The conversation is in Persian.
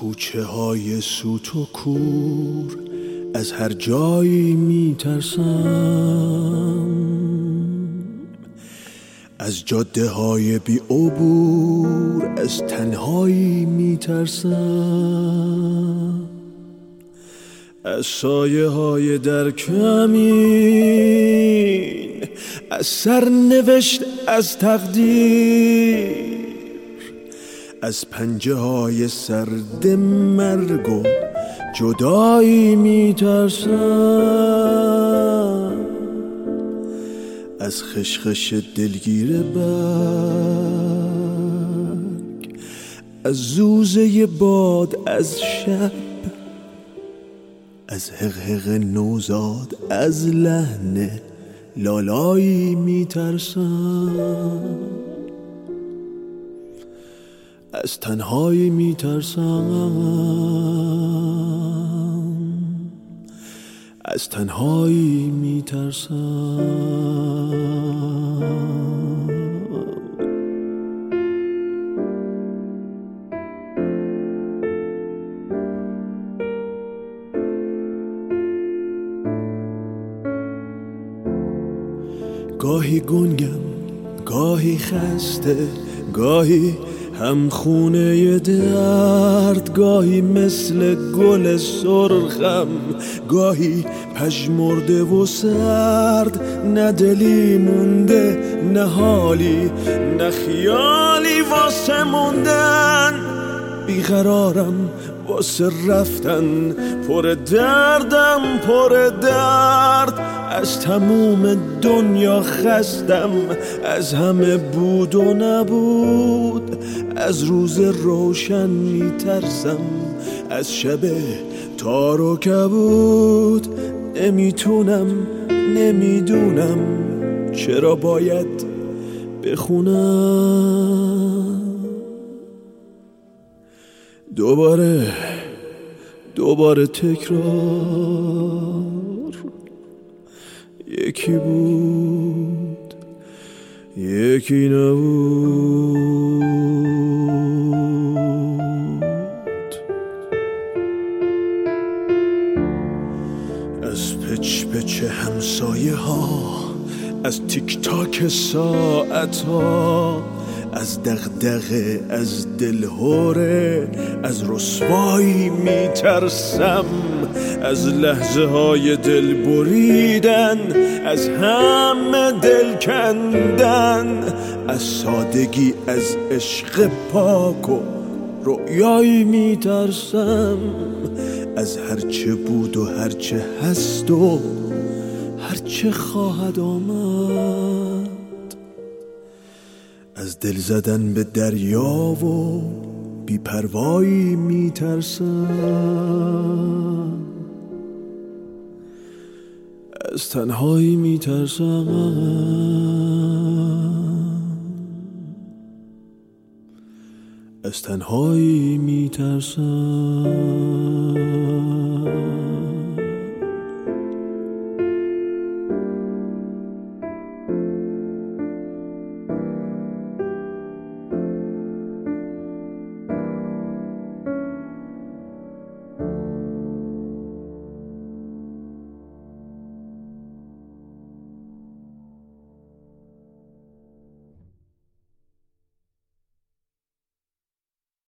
کوچه های سوت و کور از هر جایی میترسم، از جاده های بی عبور از تنهایی میترسم، از سایه های در کمین، از سرنوشت، از تقدیر، از پنجه های سرد مرگ و جدایی میترسم، از خشخش دلگیر برگ، از زوزه باد، از شب، از حقحق نوزاد، از لحن لالایی میترسم، از تنهایی میترسم، از تنهایی میترسم. گاهی گنگم، گاهی خسته، گاهی همخونه درد، گاهی مثل گل سرخم، گاهی پژمرده و سرد، نه دلی مونده، نه حالی، نه خیالی واسه موندن، بیقرارم واسه رفتن، پر دردم، پر درد، از تموم دنیا خستم، از همه بود و نبود، از روز روشن میترسم، از شب تار و کبود، نمیتونم، نمیدونم چرا باید بخونم. دوباره تکرار، یکی بود یکی نبود، از پچ پچ همسایه ها، از تیک تاک ساعت ها، از دغدغه، از دلهوره، از رسوایی میترسم، از لحظه های دل بریدن، از همه دل کندن، از سادگی، از عشق پاک و رؤیایی میترسم، از هرچه بود و هرچه هست و هرچه خواهد آمد، از دل زدن به دریا و بی‌پروایی میترسم، از تنهایی میترسم، از تنهایی میترسم.